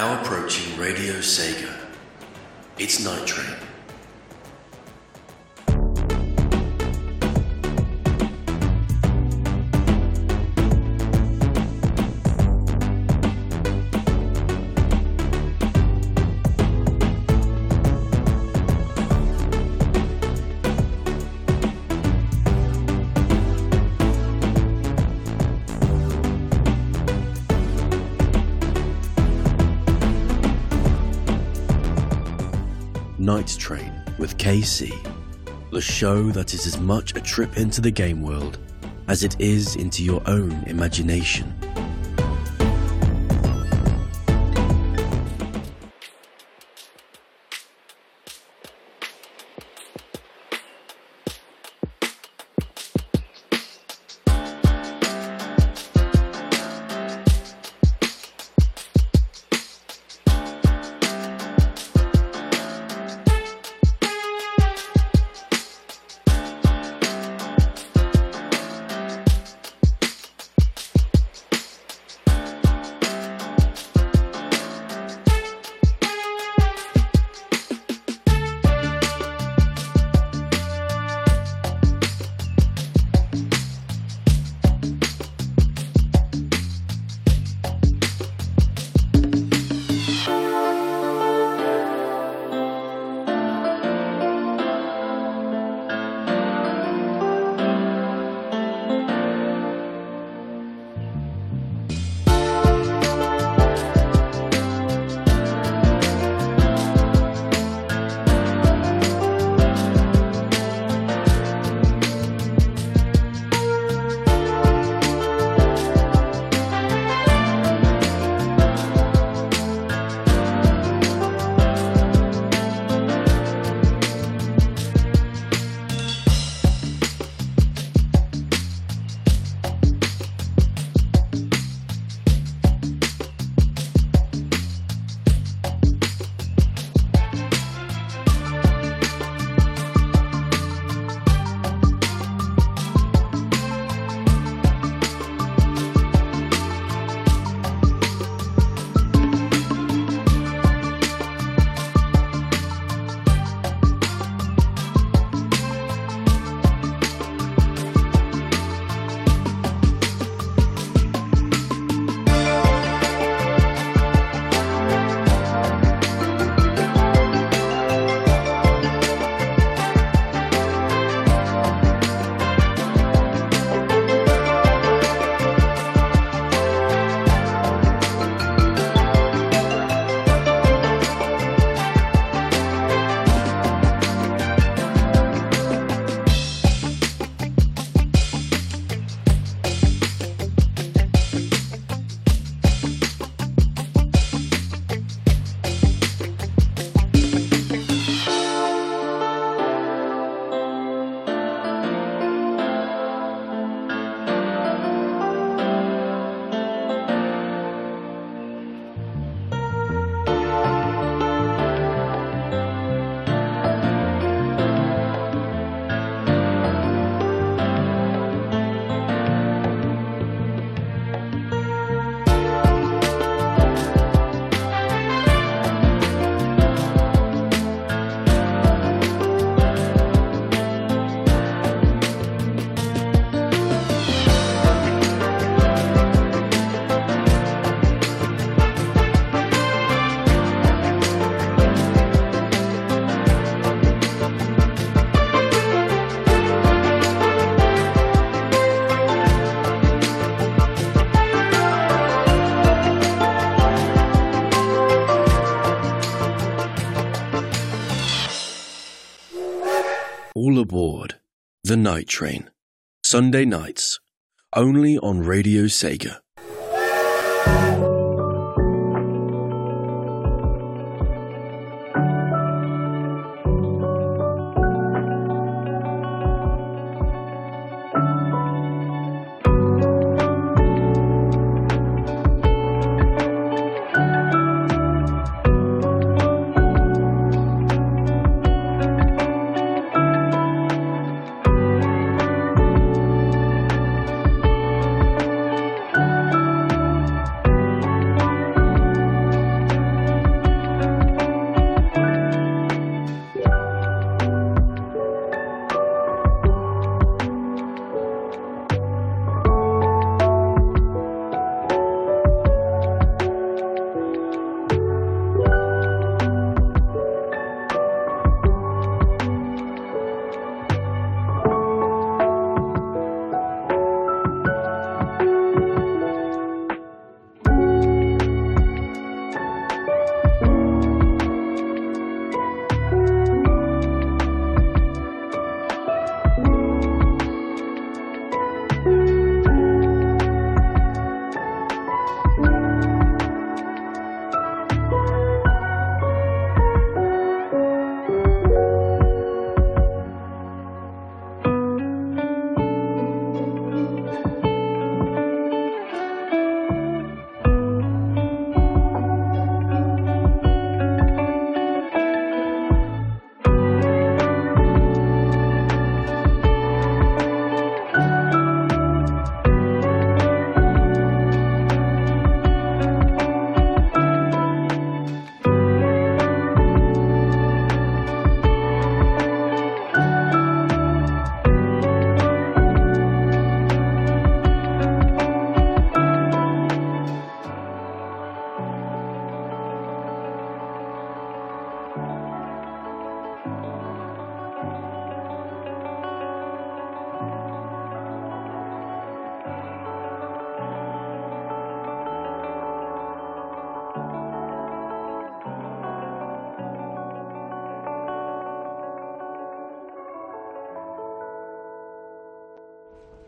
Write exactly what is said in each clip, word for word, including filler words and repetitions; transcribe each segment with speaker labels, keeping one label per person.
Speaker 1: Now approaching Radio Sega. It's Night Train. Night Train with K C, the show that is as much a trip into the game world as it is into your own imagination. All aboard the Night Train, Sunday nights, only on Radio Sega.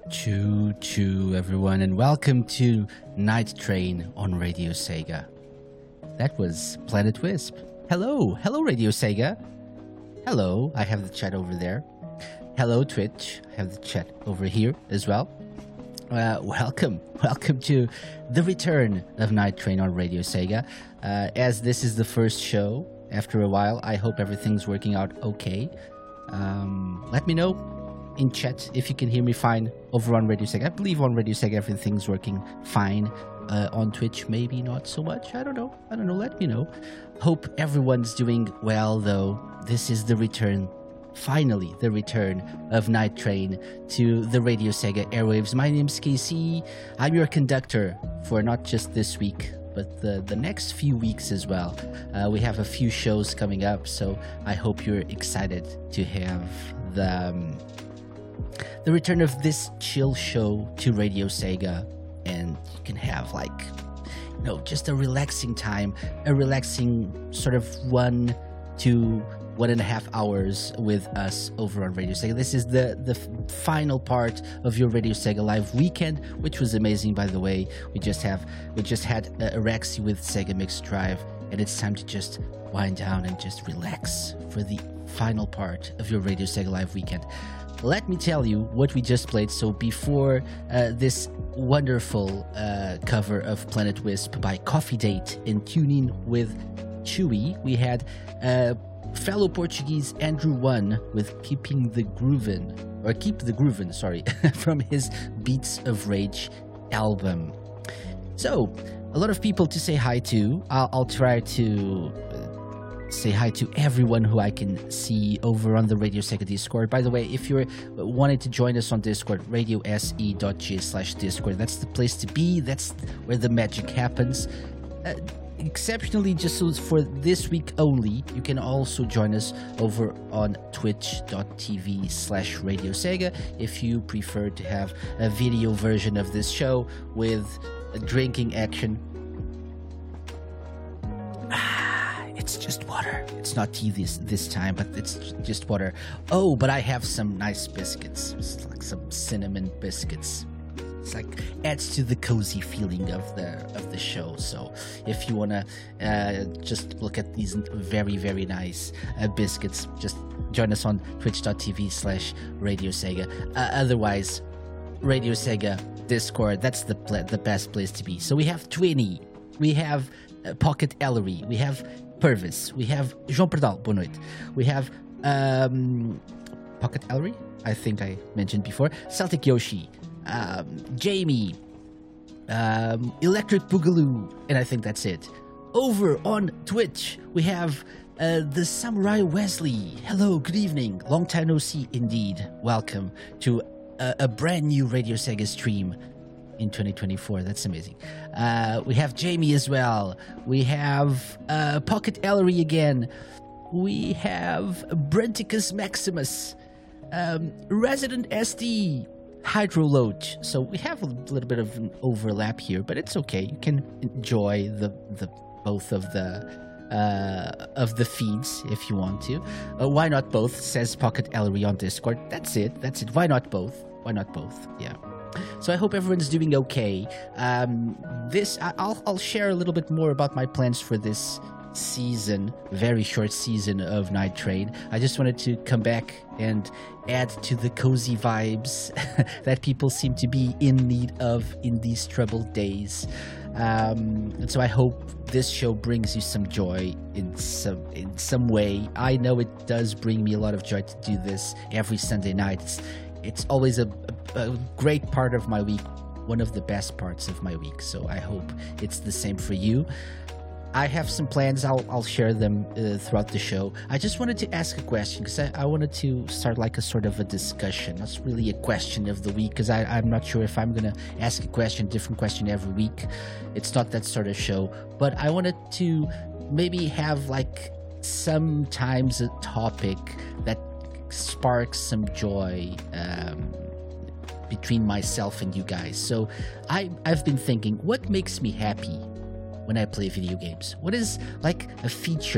Speaker 2: Choo choo, everyone, and welcome to Night Train on Radio Sega. That was Planet Wisp. Hello, hello, Radio Sega. Hello, I have the chat over there. Hello, Twitch. I have the chat over here as well. Uh, welcome, welcome to the return of Night Train on Radio Sega. Uh, as this is the first show after a while, I hope everything's working out okay. Um, let me know in chat if you can hear me fine over on Radio Sega. I believe on Radio Sega everything's working fine. Uh, on Twitch, maybe not so much. I don't know. I don't know. Let me know. Hope everyone's doing well, though. This is the return, finally, the return of Night Train to the Radio Sega airwaves. My name's K C. I'm your conductor for not just this week, but the, the next few weeks as well. Uh, we have a few shows coming up, so I hope you're excited to have the... Um, the return of this chill show to Radio Sega, and you can have like, you know, just a relaxing time, a relaxing sort of one to one and a half hours with us over on Radio Sega. This is the the final part of your Radio Sega Live weekend, which was amazing, by the way. We just have we just had a Rexy with Sega Mix Drive, and it's time to just wind down and just relax for the final part of your Radio Sega Live weekend. Let me tell you what we just played. So before uh, this wonderful uh, cover of Planet Wisp by Coffee Date and Tuning with Chewy, we had uh, fellow Portuguese Andrew One with Keeping the Groovin', or Keep the Groovin', sorry, from his Beats of Rage album. So, a lot of people to say hi to. I'll, I'll try to... say hi to everyone who I can see over on the Radio Sega Discord. By the way, if you're wanting to join us on Discord, radiose.g slash Discord. That's the place to be. That's where the magic happens. Uh, exceptionally, just so for this week only, you can also join us over on twitch.tv slash Radio Sega if you prefer to have a video version of this show with drinking action. It's just water. It's not tea this this time, but it's just water. Oh, but I have some nice biscuits. It's like some cinnamon biscuits. It's like adds to the cozy feeling of the of the show. So if you wanna uh, just look at these very very nice uh, biscuits, just join us on twitch.tv slash Radio Sega. Uh, otherwise, Radio Sega Discord. That's the pl- the best place to be. So we have Twinny, we have uh, Pocket Ellery, we have Purvis, we have João Perdal, boa noite. We have um, Pocket Ellery, I think I mentioned before, Celtic Yoshi, um, Jamie, um, Electric Boogaloo, and I think that's it. Over on Twitch, we have uh, the Samurai Wesley. Hello, good evening. Long time no see indeed. Welcome to a, a brand new Radio Sega stream in twenty twenty-four. That's amazing. Uh, we have Jamie as well. We have uh, Pocket Ellery again. We have Brenticus Maximus, um, Resident S D, Hydro Loach. So we have a little bit of an overlap here, but it's okay. You can enjoy the the both of the uh, of the feeds if you want to. Uh, why not both? Says Pocket Ellery on Discord. That's it. That's it. Why not both? Why not both? Yeah. So I hope everyone's doing okay. Um, this I'll I'll share a little bit more about my plans for this season, very short season of Night Train. I just wanted to come back and add to the cozy vibes that people seem to be in need of in these troubled days. Um, and so I hope this show brings you some joy in some in some way. I know it does bring me a lot of joy to do this every Sunday night. It's, it's always a, a, a great part of my week, one of the best parts of my week. So I hope it's the same for you. I have some plans. I'll I'll share them uh, throughout the show. I just wanted to ask a question because I, I wanted to start like a sort of a discussion. That's really a question of the week because I'm not sure if I'm going to ask a question, different question every week. It's not that sort of show. But I wanted to maybe have like sometimes a topic that sparks some joy um, between myself and you guys. So I, I've been thinking, what makes me happy when I play video games? What is like a feature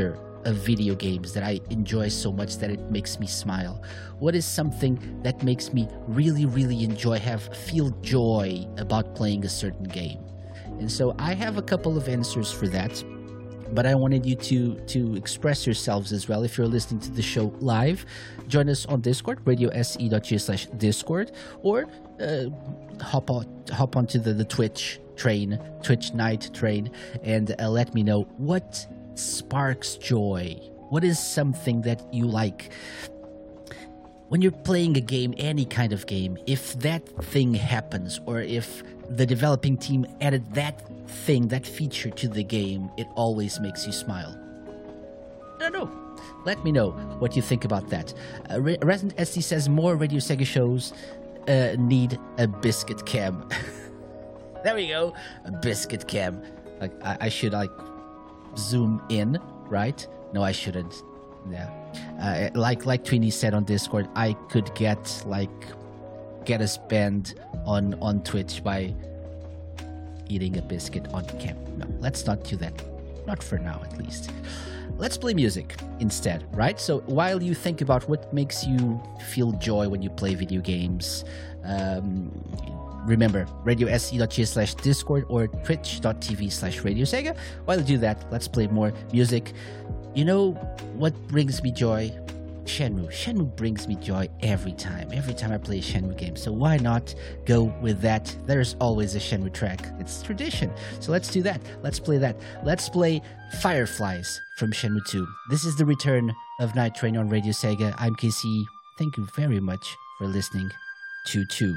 Speaker 2: of video games that I enjoy so much that it makes me smile? What is something that makes me really, really enjoy, have feel joy about playing a certain game? And so I have a couple of answers for that, but I wanted you to to express yourselves as well. If you're listening to the show live, join us on Discord, radiose.geo slash Discord, or uh, hop on hop onto the, the Twitch train, Twitch night train, and uh, let me know what sparks joy. What is something that you like when you're playing a game, any kind of game? If that thing happens, or if the developing team added that thing, that feature to the game, it always makes you smile. I don't know. Let me know what you think about that. Uh, Re- Resident S D says more Radio Sega shows uh, need a biscuit cam. There we go, a biscuit cam. Like I, I should like zoom in, right? No, I shouldn't. Yeah. Uh, like like Tweenie said on Discord, I could get like get us banned on on Twitch by eating a biscuit on cam. No, let's not do that. Not for now, at least. Let's play music instead, right? So while you think about what makes you feel joy when you play video games, um, remember, radiose.geo slash Discord or twitch.tv slash Radio Sega. While you do that, let's play more music. You know what brings me joy? Shenmue. Shenmue brings me joy every time. Every time I play a Shenmue game. So why not go with that? There's always a Shenmue track. It's tradition. So let's do that. Let's play that. Let's play Fireflies from Shenmue two. This is the return of Night Train on Radio Sega. I'm K C. Thank you very much for listening to two.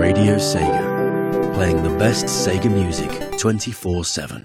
Speaker 1: Radio Sega, playing the best Sega music twenty-four seven.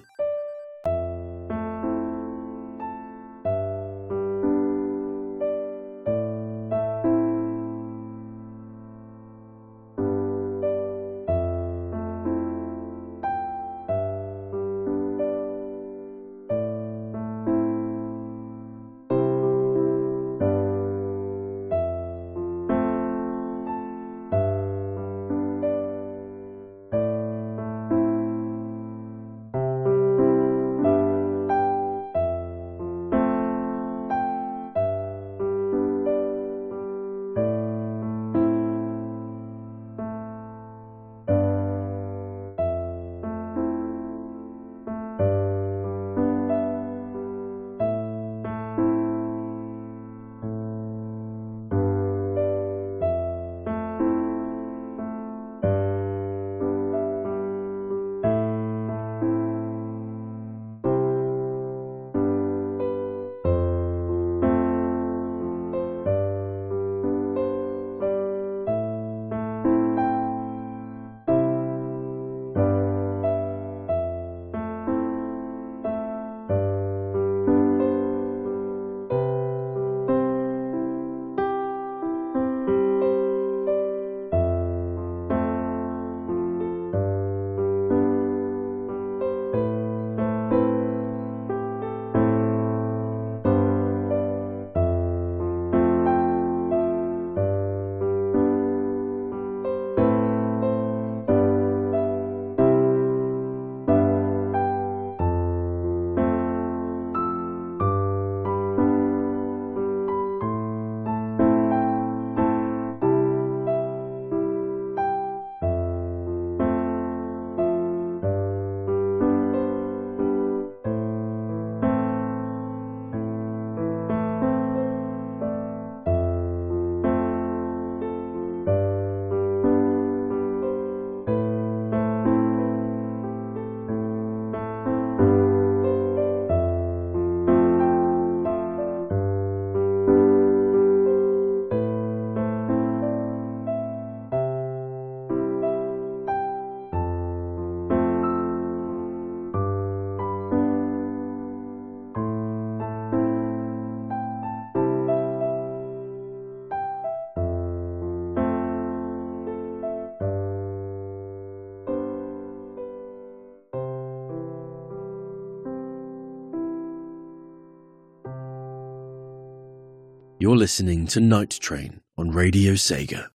Speaker 1: You're listening to Night Train on Radio Sega.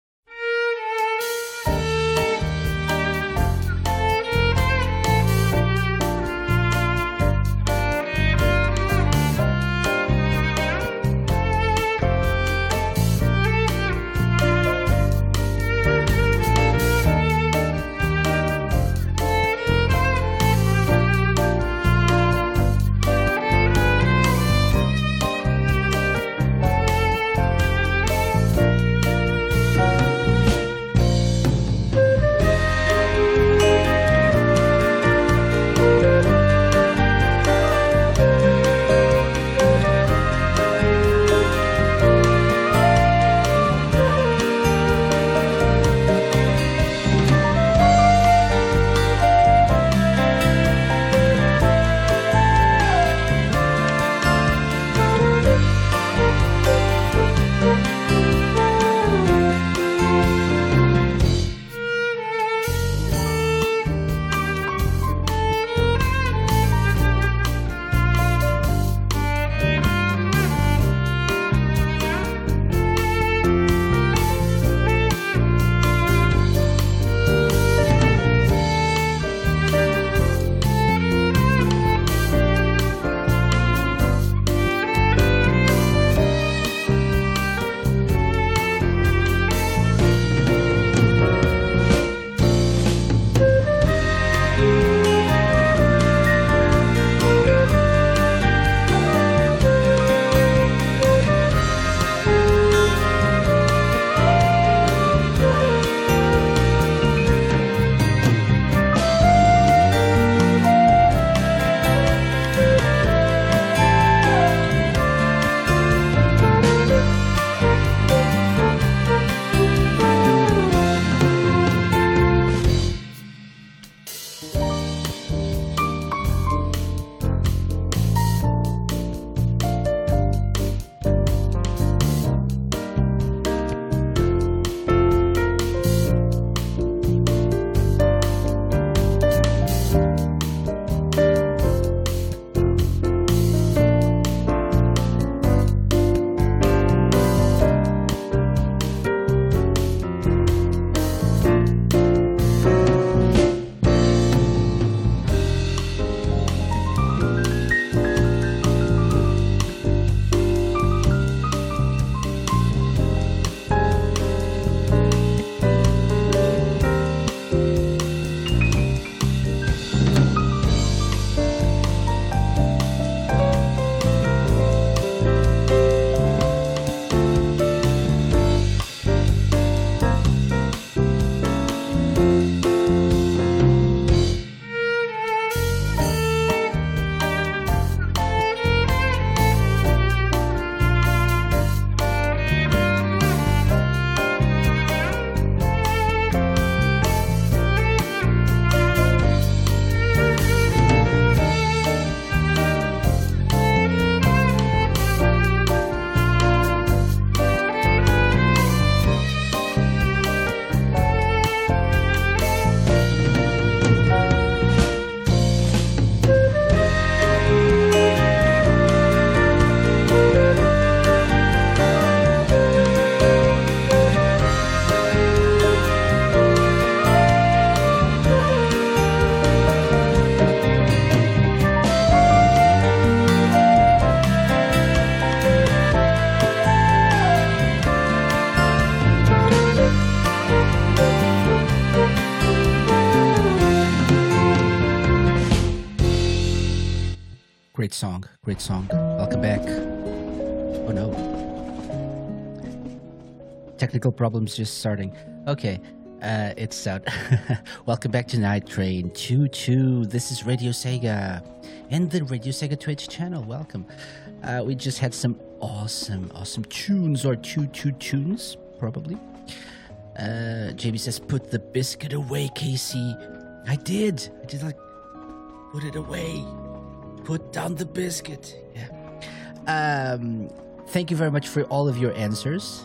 Speaker 2: Great song, great song. Welcome back. Oh no. Technical problems just starting. Okay, uh, it's out. Welcome back to Night Train two two. This is Radio Sega and the Radio Sega Twitch channel. Welcome. Uh, we just had some awesome, awesome tunes, or two two tunes, probably. Uh, J B says, put the biscuit away, Casey. I did. I did, like, put it away. Put down the biscuit. Yeah. Um, thank you very much for all of your answers.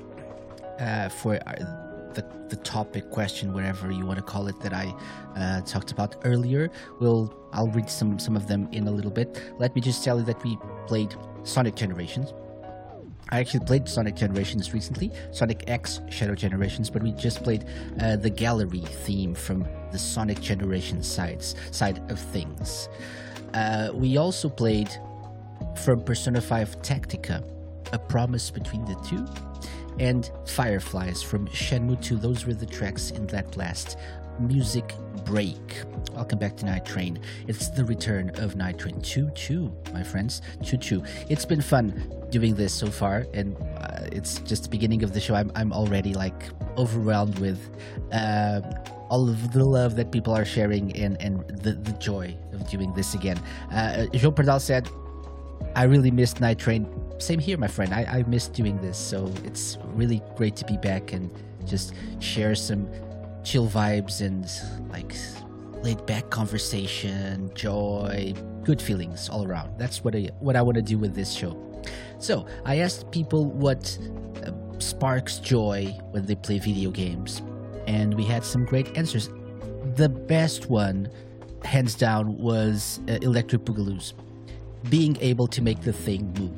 Speaker 2: Uh, for our, the the topic question, whatever you want to call it, that I uh, talked about earlier. We'll I'll read some some of them in a little bit. Let me just tell you that we played Sonic Generations. I actually played Sonic Generations recently, Sonic X Shadow Generations, but we just played uh, the gallery theme from the Sonic Generations sides side of things. Uh, we also played from Persona five Tactica, A Promise Between the Two, and Fireflies from Shenmue two. Those were the tracks in that last music break. Welcome back to Night Train. It's the return of Night Train two two, my friends. two two. It's been fun doing this so far, and uh, it's just the beginning of the show. I'm, I'm already like overwhelmed with uh, all of the love that people are sharing, and, and the, the joy of doing this again. Uh, Joe Perdal said, I really missed Night Train. Same here, my friend. I, I missed doing this, so it's really great to be back and just share some chill vibes and like laid back conversation, joy, good feelings all around. That's what I what I want to do with this show. So I asked people what uh, sparks joy when they play video games, and we had some great answers. The best one, hands down, was uh, Electric Boogaloo's. Being able to make the thing move.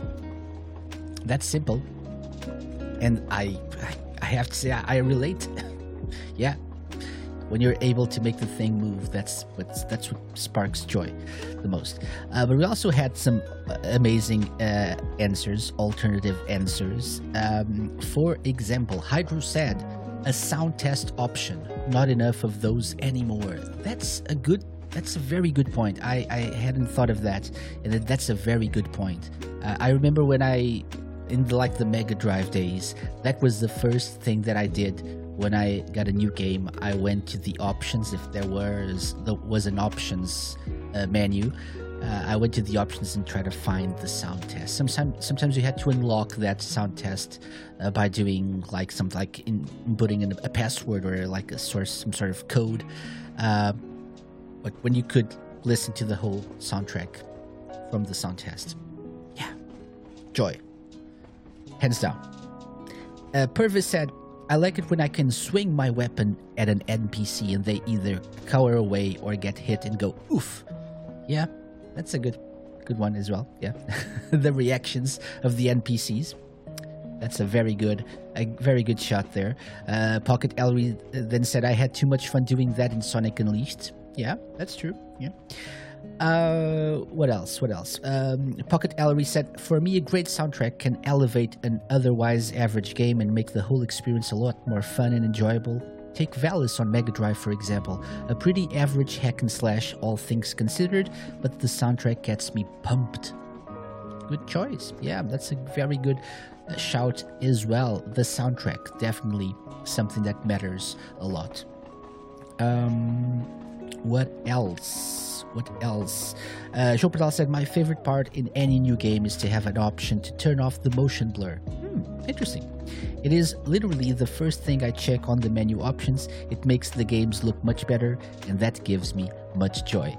Speaker 2: That's simple, and I I have to say I, I relate. Yeah, when you're able to make the thing move, that's what's that's what sparks joy the most. Uh, but we also had some amazing uh, answers, alternative answers. Um, for example, Hydro said a sound test option. Not enough of those anymore. That's a good. That's a very good point. I, I hadn't thought of that, and that's a very good point. Uh, I remember when I, in the, like the Mega Drive days, that was the first thing that I did when I got a new game. I went to the options, if there was there was an options uh, menu. Uh, I went to the options and tried to find the sound test. Sometimes, sometimes you had to unlock that sound test uh, by doing like some like in, inputting in a password or like a source, some sort of code. Uh, But when you could listen to the whole soundtrack from the sound test. Yeah. Joy. Hands down. Uh, Purvis said, I like it when I can swing my weapon at an N P C and they either cower away or get hit and go, oof. Yeah, that's a good good one as well. Yeah. The reactions of the N P Cs. That's a very good, a very good shot there. Uh, Pocket Ellery then said, I had too much fun doing that in Sonic Unleashed. Yeah, that's true. Yeah. Uh, what else? What else? Um, Pocket Ellery said, for me, a great soundtrack can elevate an otherwise average game and make the whole experience a lot more fun and enjoyable. Take Valis on Mega Drive, for example. A pretty average hack and slash, all things considered, but the soundtrack gets me pumped. Good choice. Yeah, that's a very good uh, shout as well. The soundtrack, definitely something that matters a lot. Um... What else? What else? Uh, Joe Perdal said, my favorite part in any new game is to have an option to turn off the motion blur. Hmm, interesting. It is literally the first thing I check on the menu options. It makes the games look much better, and that gives me much joy.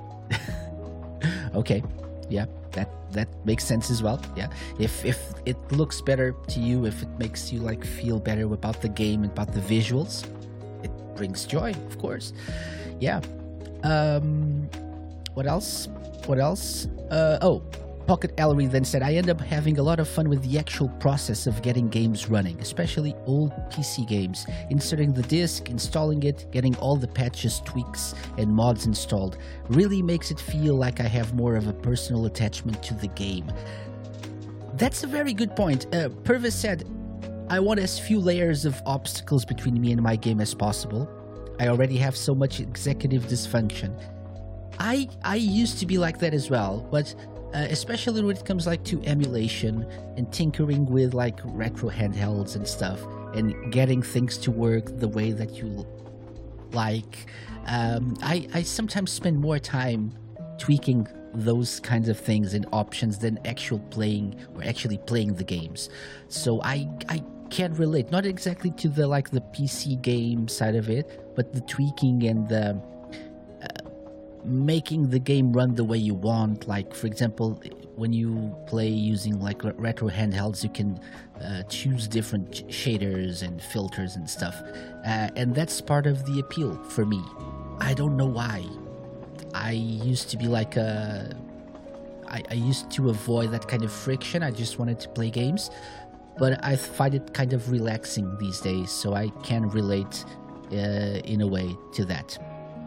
Speaker 2: Okay, yeah, that that makes sense as well. Yeah, if if it looks better to you, if it makes you like feel better about the game, about the visuals, it brings joy, of course. Yeah. Um, what else? What else? Uh, oh, Pocket Ellery then said, I end up having a lot of fun with the actual process of getting games running, especially old P C games. Inserting the disc, installing it, getting all the patches, tweaks, and mods installed really makes it feel like I have more of a personal attachment to the game. That's a very good point. Uh, Purvis said, I want as few layers of obstacles between me and my game as possible. I already have so much executive dysfunction. I I used to be like that as well, but uh, especially when it comes like to emulation and tinkering with like retro handhelds and stuff, and getting things to work the way that you like. Um, I I sometimes spend more time tweaking those kinds of things and options than actual playing or actually playing the games. So I I can relate, not exactly to the like the P C game side of it, but the tweaking and the uh, making the game run the way you want. Like for example, when you play using like retro handhelds, you can uh, choose different shaders and filters and stuff, uh, and that's part of the appeal for me. I don't know why. I used to be like a I, I used to avoid that kind of friction. I just wanted to play games, but I find it kind of relaxing these days, so I can relate uh, in a way to that.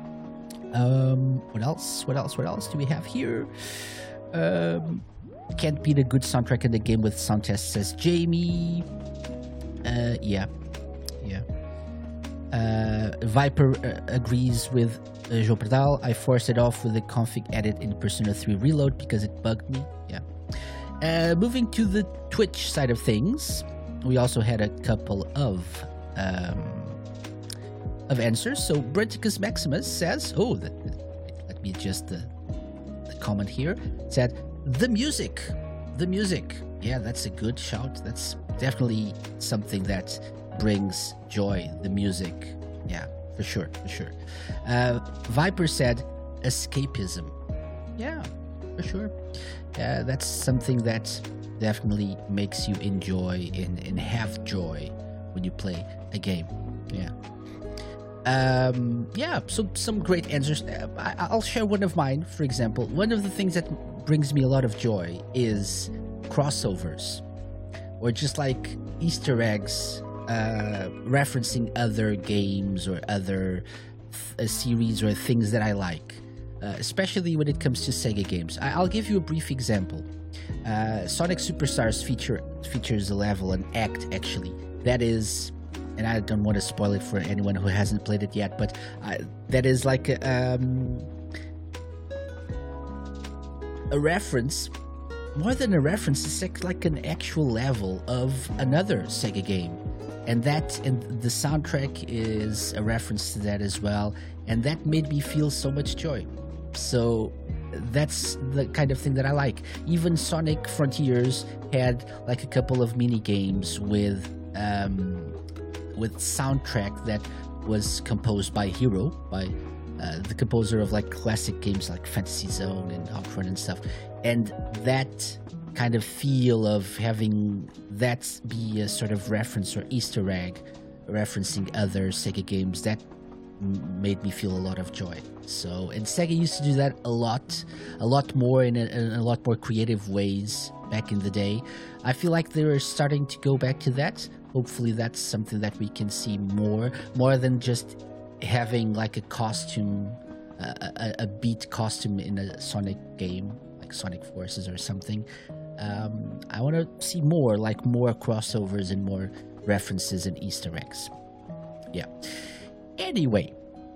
Speaker 2: Um, what else? What else? What else do we have here? Um, can't beat a good soundtrack in the game with sound test, says Jamie. Uh, yeah, yeah. Uh, Viper uh, agrees with uh, João Pardal. I forced it off with the config edit in Persona three Reload because it bugged me. Yeah. Uh, moving to the Twitch side of things, we also had a couple of um, of answers. So Brenticus Maximus says, "Oh, the, let me adjust the the comment here." It said the music, the music. Yeah, that's a good shout. That's definitely something that brings joy. The music, yeah, for sure, for sure. Uh, Viper said escapism. Yeah, for sure. Uh, that's something that definitely makes you enjoy and, and have joy when you play a game. Yeah. Um, yeah, so some great answers. Uh, I, I'll share one of mine, for example. One of the things that brings me a lot of joy is crossovers, or just like Easter eggs, uh, referencing other games or other th- series or things that I like. Uh, especially when it comes to Sega games. I- I'll give you a brief example. Uh, Sonic Superstars feature features a level, an act actually, that is, and I don't want to spoil it for anyone who hasn't played it yet, but uh, that is like a, um, a reference, more than a reference, it's like, like an actual level of another Sega game. And that, and the soundtrack is a reference to that as well, and that made me feel so much joy. So that's the kind of thing that I like. Even Sonic Frontiers had like a couple of mini games with um, with soundtrack that was composed by Hiro, by uh, the composer of like classic games like Fantasy Zone and Outrun and stuff. And that kind of feel of having that be a sort of reference or Easter egg referencing other Sega games, that made me feel a lot of joy. So, and Sega used to do that a lot, a lot more in a, in a lot more creative ways back in the day. I feel like they're starting to go back to that. Hopefully that's something that we can see more, more than just having like a costume, a, a, a beat costume in a Sonic game, like Sonic Forces or something. Um, I want to see more, like more crossovers and more references and Easter eggs. Yeah. Anyway,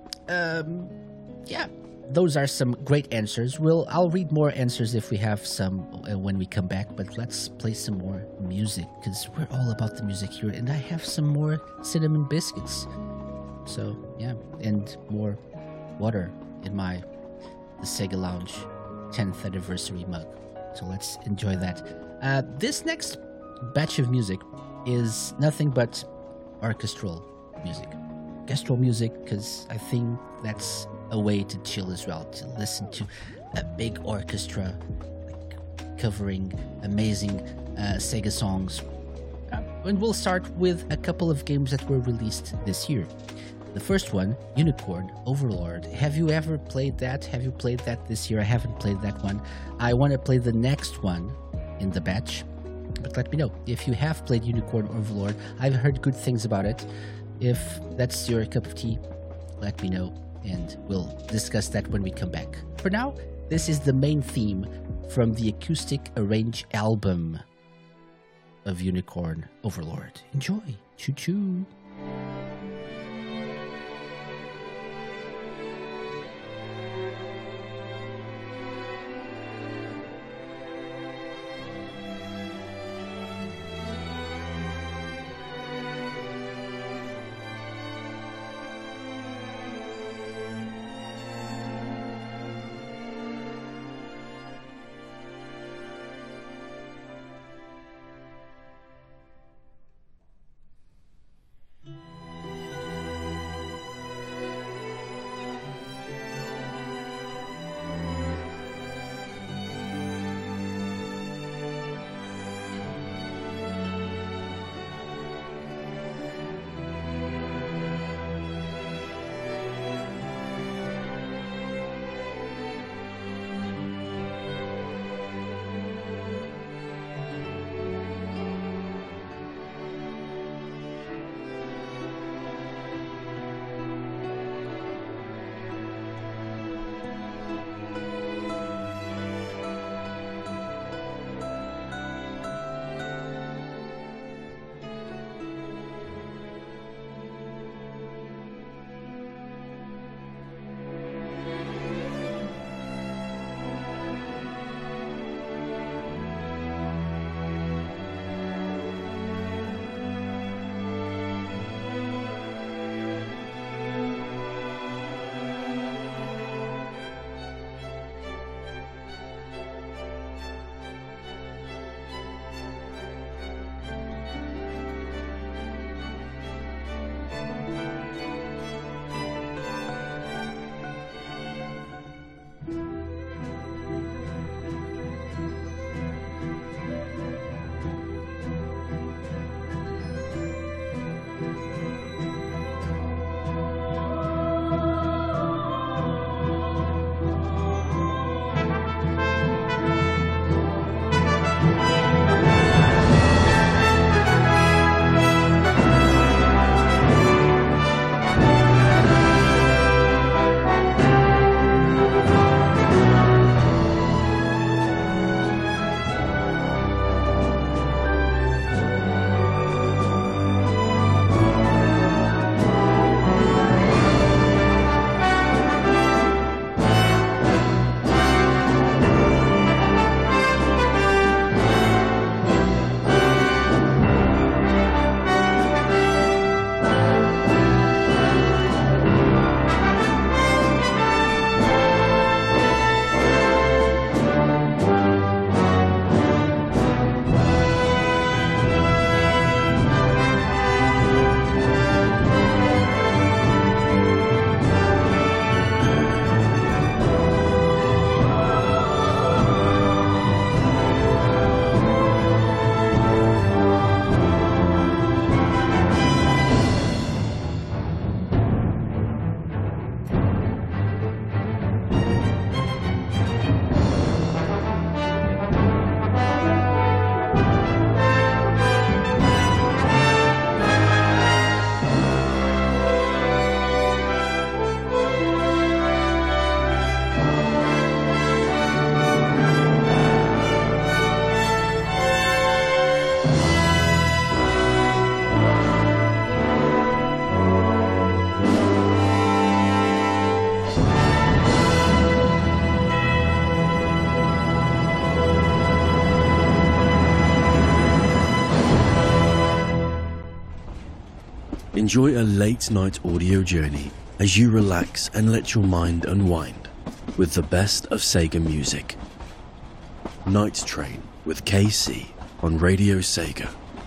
Speaker 2: um, yeah, those are some great answers. We'll I'll read more answers if we have some uh, when we come back, but let's play some more music because we're all about the music here, and I have some more cinnamon biscuits. So yeah, and more water in my the Sega Lounge tenth anniversary mug. So let's enjoy that. Uh, this next batch of music is nothing but orchestral music. Orchestral music, because I think that's a way to chill as well, to listen to a big orchestra like, covering amazing uh, Sega songs. Uh, and we'll start with a couple of games that were released this year. The first one, Unicorn Overlord. Have you ever played that? Have you played that this year? I haven't played that one. I want to play the next one in the batch, but let me know if you have played Unicorn Overlord. I've heard good things about it. If that's your cup of tea, let me know, and we'll discuss that when we come back. For now, this is the main theme from the acoustic arrange album of Unicorn Overlord. Enjoy. Choo-choo.
Speaker 1: Enjoy a late-night audio journey as you relax and let your mind unwind with the best of Sega music. Night Train with K C on Radio Sega.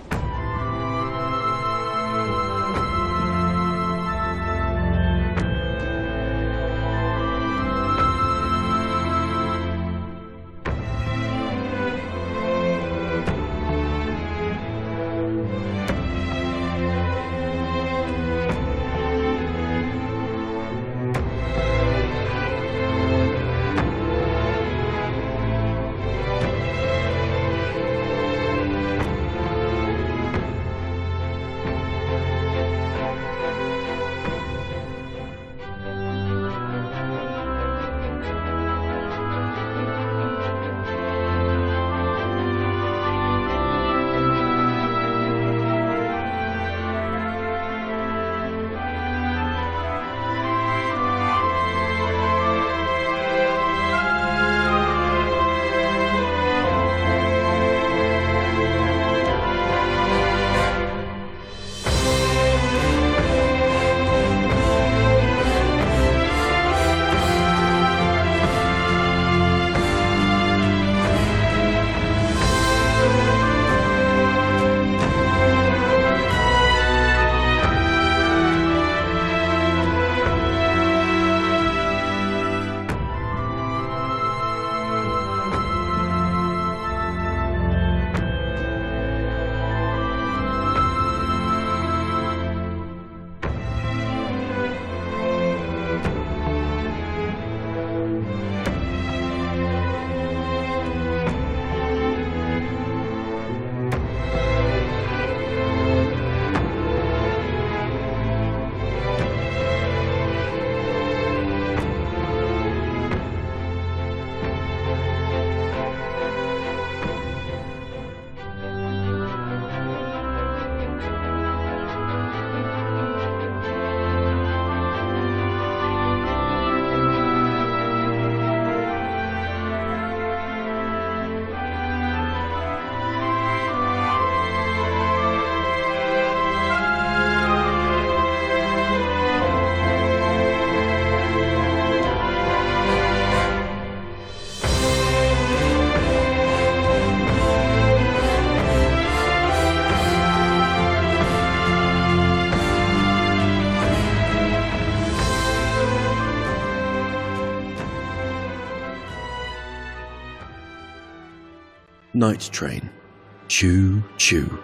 Speaker 1: Night Train. Choo choo.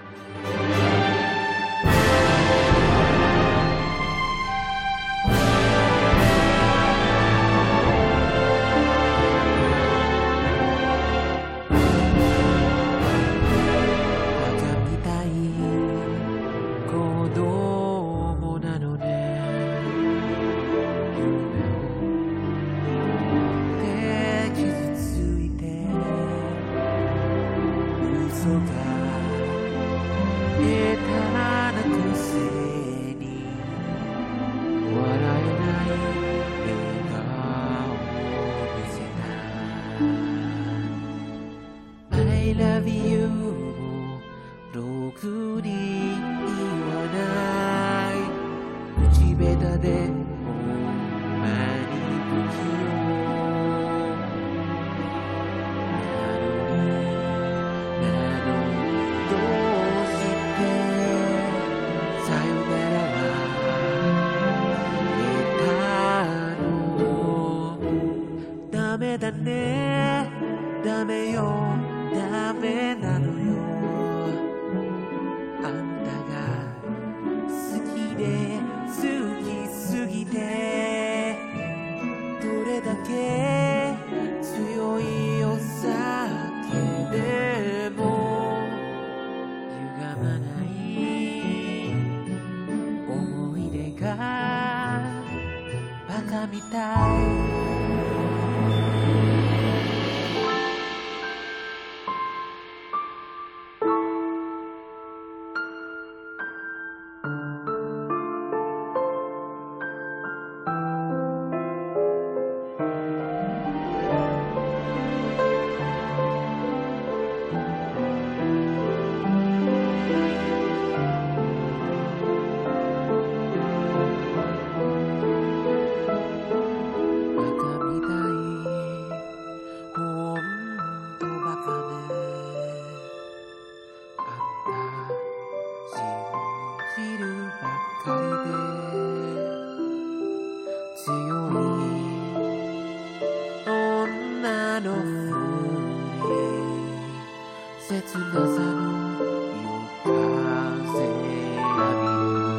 Speaker 3: 翼の夜風浴び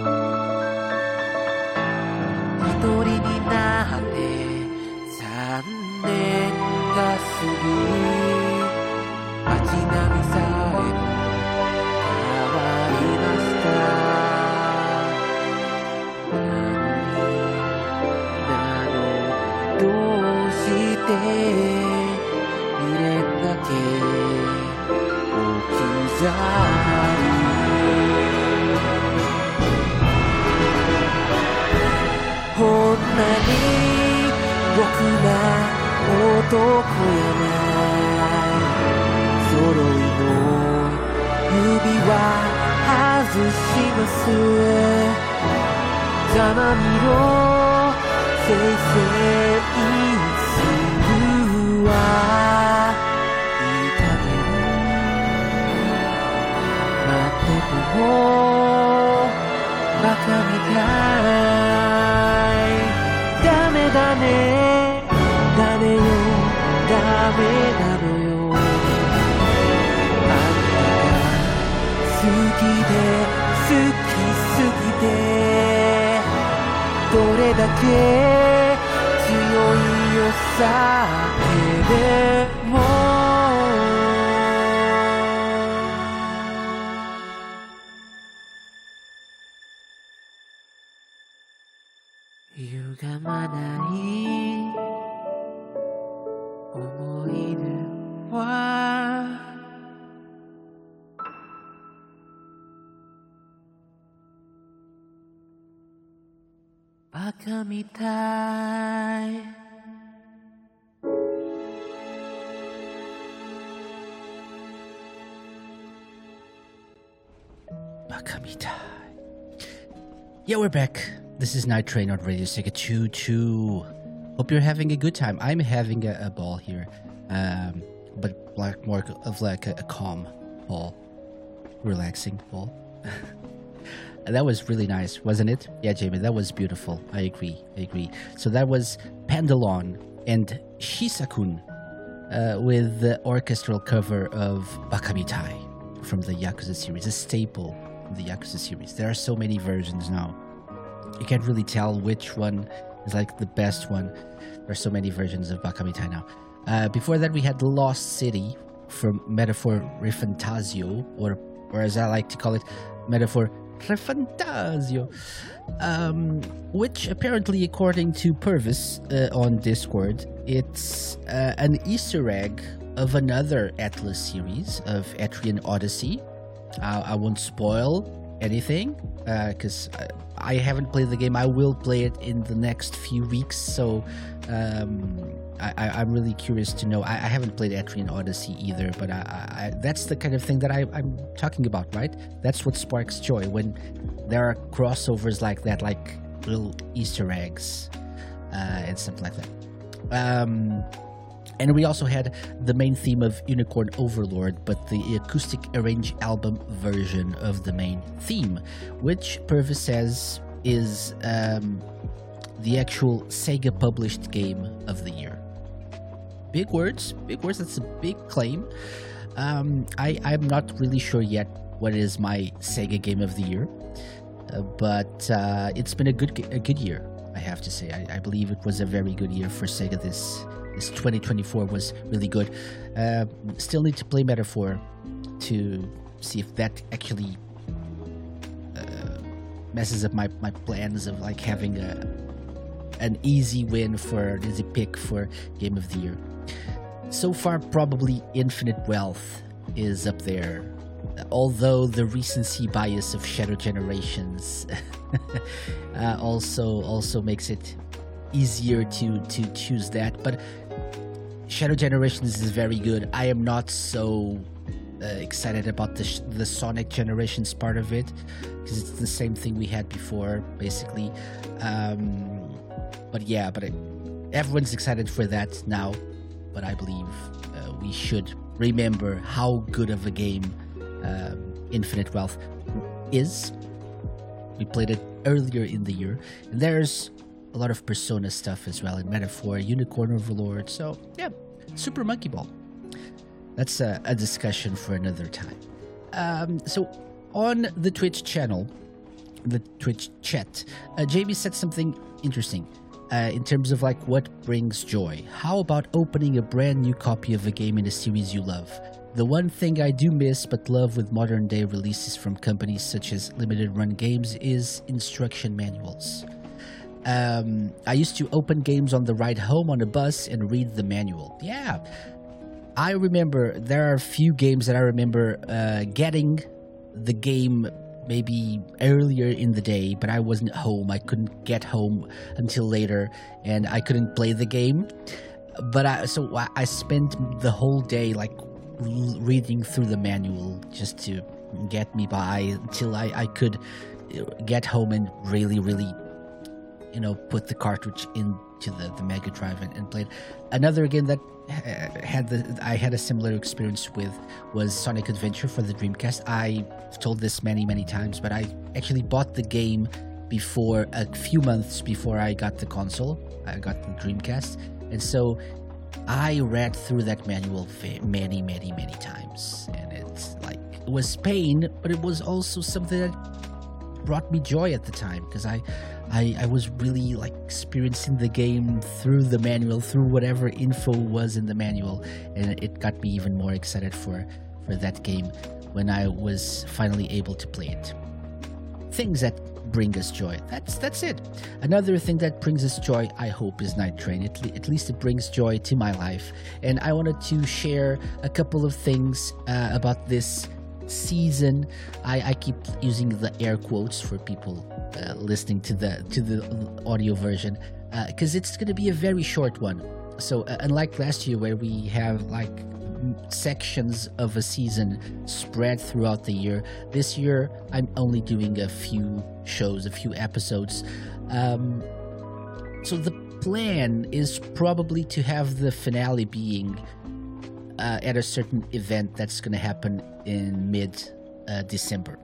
Speaker 3: る一人になって三年が過ぎ街並みさえも変わりましたなのにどうして未練だけ置き去りこんなに僕ら男やな揃いの指輪外しますざまみろせいせいするわいい加減待っててもバカみたいダメだねダメよダメなのよあんたが好きで好きすぎてどれだけ強いよさけでも歪まない思い出はバカみたい
Speaker 2: バカみたい Yeah, we're back. This is Night Train on Radio Sega Choo Choo. Hope you're having a good time. I'm having a, a ball here, um, but like more of like a, a calm ball, relaxing ball. That was really nice, wasn't it? Yeah, Jamie, that was beautiful. I agree. I agree. So that was Pandalon and Shisakun uh, with the orchestral cover of Bakamitai from the Yakuza series, a staple of the Yakuza series. There are so many versions now. You can't really tell which one is like the best one. There are so many versions of Bakamitai now. Uh, before that, we had The Lost City from Metaphor Refantasio, or, or as I like to call it, Metaphor Refantasio, um, which apparently, according to Purvis uh, on Discord, it's uh, an Easter egg of another Atlas series of Etrian Odyssey. Uh, I won't spoil anything because uh, I haven't played the game. I will play it in the next few weeks, so um, I, I, I'm really curious to know. I, I haven't played Etrian Odyssey either, but I, I, that's the kind of thing that I, I'm talking about, right? That's what sparks joy, when there are crossovers like that, like little Easter eggs uh, and something like that. Um, and we also had the main theme of Unicorn Overlord, but the acoustic arranged album version of the main theme, which Purvis says is um, the actual Sega published game of the year. Big words, big words, that's a big claim. Um, I, I'm not really sure yet what is my Sega game of the year, uh, but uh, it's been a good a good year, I have to say. I, I believe it was a very good year for Sega. This this twenty twenty-four was really good. Uh, still need to play Metaphor to see if that actually uh, messes up my, my plans of like having a an easy win for an easy pick for Game of the Year. So far, probably Infinite Wealth is up there. Although the recency bias of Shadow Generations uh, also also makes it easier to to choose that, but Shadow Generations is very good. I am not so uh, excited about the sh- the Sonic Generations part of it because it's the same thing we had before, basically. Um, but yeah, but it, everyone's excited for that now. But I believe uh, we should remember how good of a game um, Infinite Wealth is. We played it earlier in the year, and there's a lot of Persona stuff as well in Metaphor, Unicorn Overlord. So yeah, Super Monkey Ball. that's a, a discussion for another time. Um, so on the Twitch channel, the Twitch chat, uh, Jamie said something interesting uh, in terms of like what brings joy. How about opening a brand new copy of a game in a series you love? The one thing I do miss but love with modern day releases from companies such as limited run games is instruction manuals. Um, I used to open games on the ride home on a bus and read the manual. Yeah, I remember there are a few games that I remember uh, getting the game maybe earlier in the day, but I wasn't home. I couldn't get home until later, and I couldn't play the game. But I, so I I spent the whole day like reading through the manual just to get me by until I, I could get home and really, really, you know, put the cartridge into the, the Mega Drive and, and play it. Another game that had the I had a similar experience with was Sonic Adventure for the Dreamcast. I've told this many, many times, but I actually bought the game before, a few months before I got the console. I got the Dreamcast. And so I read through that manual many, many, many times, and it's like it was pain, but it was also something that brought me joy at the time because I, I, I was really like experiencing the game through the manual, through whatever info was in the manual, and it got me even more excited for for that game when I was finally able to play it. Things that bring us joy. That's that's it. Another thing that brings us joy, I hope, is Night Train. At, le- at least it brings joy to my life. And I wanted to share a couple of things uh, about this season. I, I keep using the air quotes for people uh, listening to the to the audio version because uh, it's going to be a very short one. So uh, unlike last year where we have like sections of a season spread throughout the year, this year I'm only doing a few shows, a few episodes. Um, so the plan is probably to have the finale being uh, at a certain event that's going to happen in mid uh, December,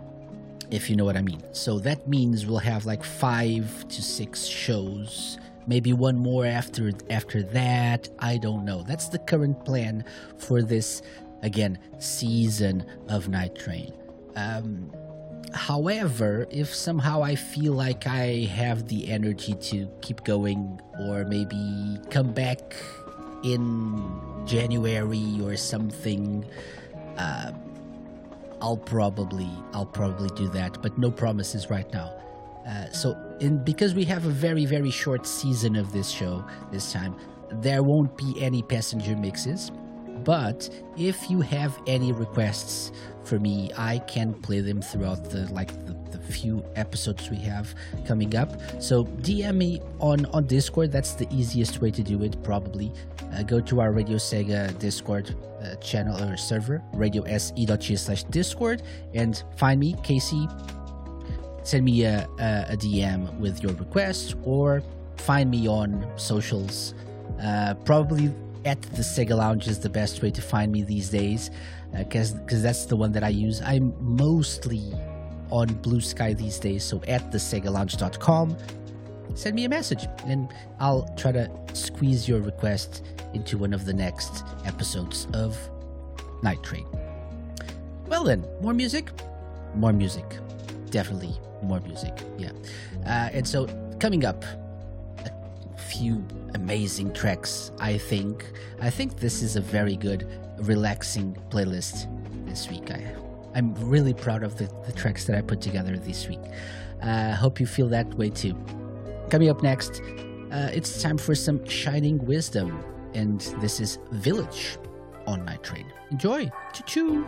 Speaker 2: if you know what I mean. So that means we'll have like five to six shows, maybe one more after after that. I don't know. That's the current plan for this, again, season of Night Train. Um, however, if somehow I feel like I have the energy to keep going, or maybe come back in January or something, uh, I'll probably I'll probably do that. But no promises right now. Uh, so, in because we have a very, very short season of this show this time, there won't be any passenger mixes. But if you have any requests for me, I can play them throughout the like the, the few episodes we have coming up. So D M me on, on Discord. That's the easiest way to do it, probably. Uh, go to our Radio Sega Discord uh, channel or server, radio s e dot g slash discord, and find me, Casey. Send me a, a, a D M with your request, or find me on socials. Uh, probably at the Sega Lounge is the best way to find me these days, because uh, because that's the one that I use. I'm mostly on Blue Sky these days, so at the sega lounge dot com. Send me a message, and I'll try to squeeze your request into one of the next episodes of Night Train. Well then, more music? More music. Definitely more music, yeah. Uh, and so, coming up, a few amazing tracks, I think. I think this is a very good, relaxing playlist this week. I, I'm really proud of the, the tracks that I put together this week. I uh, hope you feel that way too. Coming up next, uh, it's time for some Shining Wisdom, and this is Village on Night Train. Enjoy! Choo-choo!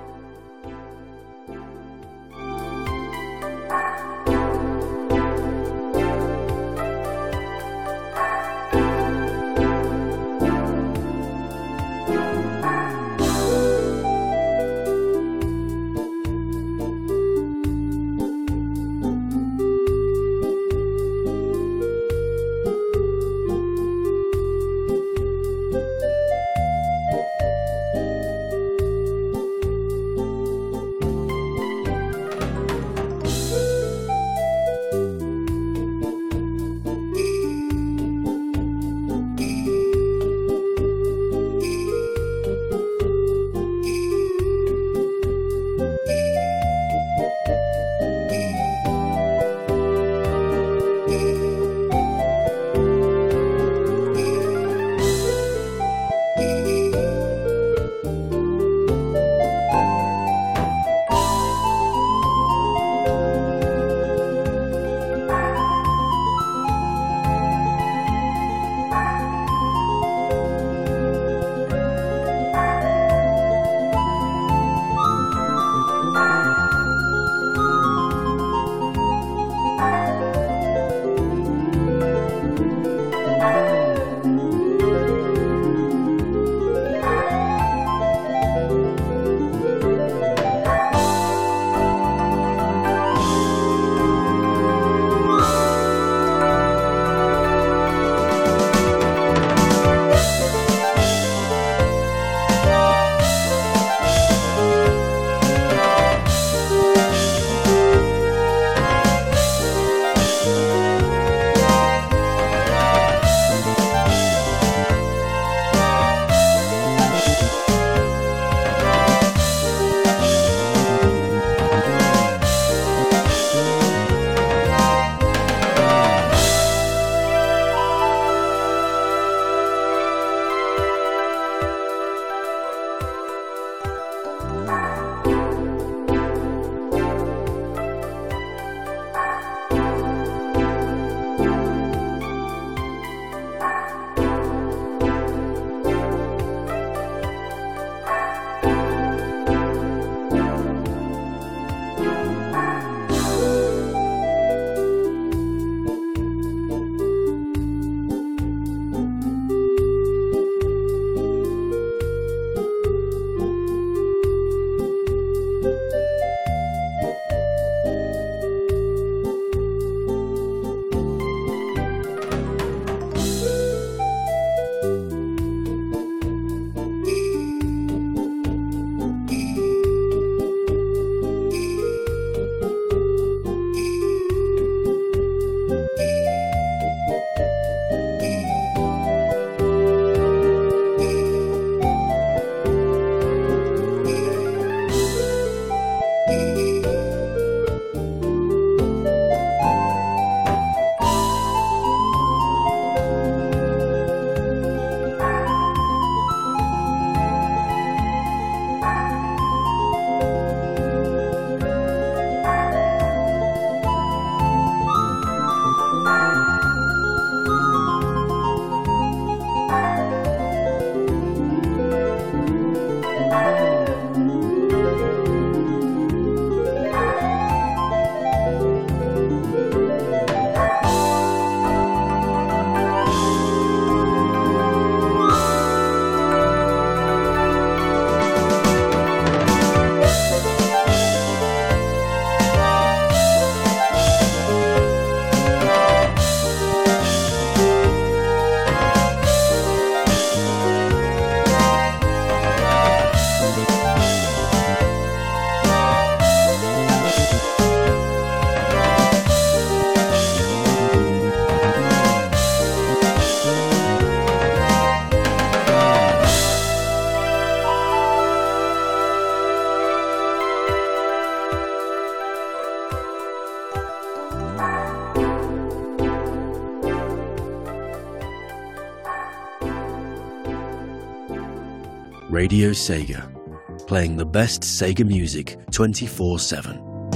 Speaker 1: Radio Sega, playing the best Sega music twenty-four seven.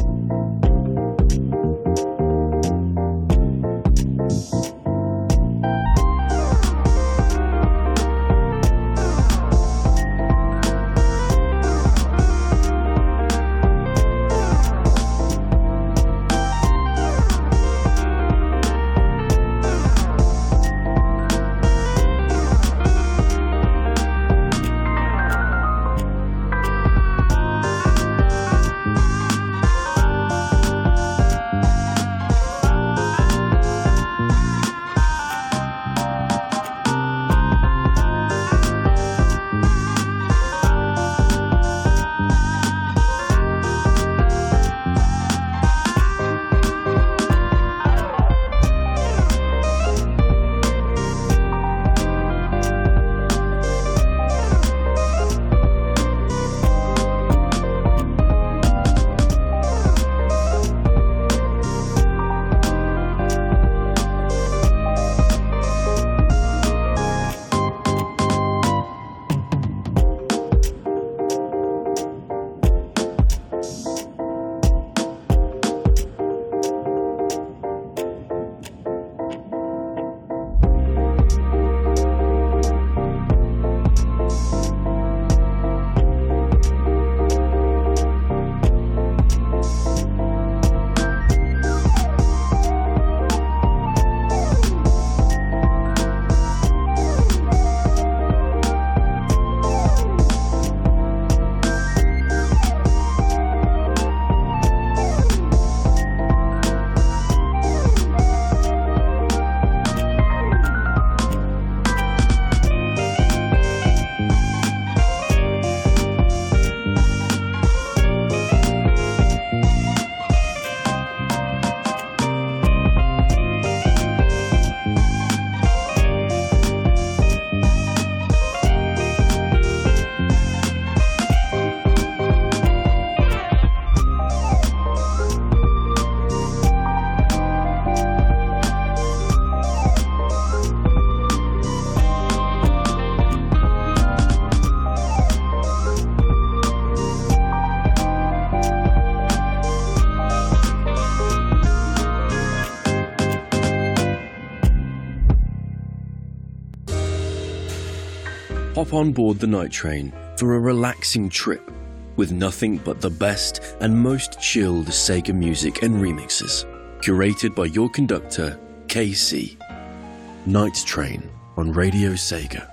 Speaker 1: Hop on board the night train for a relaxing trip with nothing but the best and most chilled Sega music and remixes, curated by your conductor, K C. Night Train on Radio Sega.